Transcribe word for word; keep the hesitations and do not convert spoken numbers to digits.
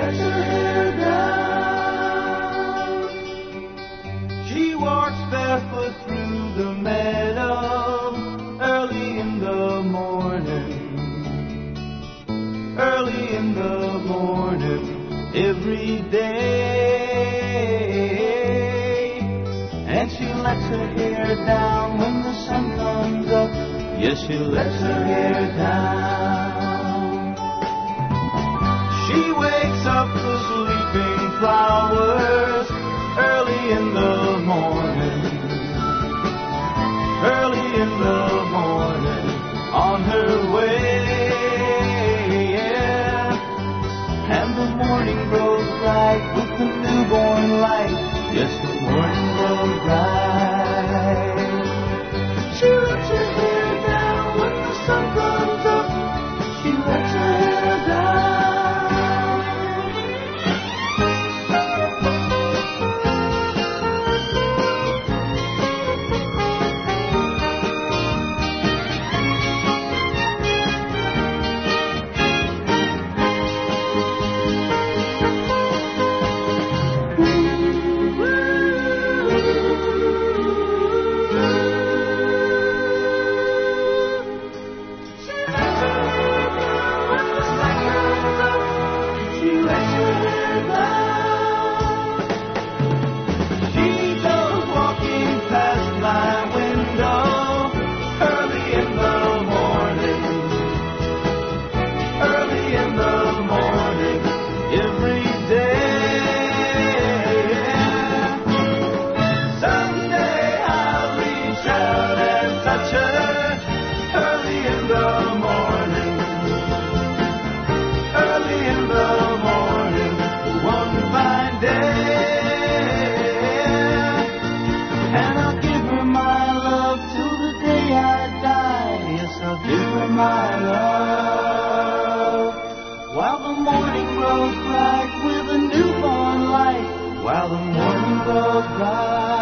lets her hair down. She walks barefoot through the meadow early in the morning, early in the morning, every day. And she lets her hair down when the sun comes up. Yes, she lets her hair down. She wakes up the sleeping flowers early in the morning, early in the morning, on her way. Yeah. And the morning grows bright with the newborn light. Yes, the morning grows bright. She lets her hair down when the sun comes up. She lets her hair down. My love, while the morning grows bright with a newborn light, while the morning grows bright.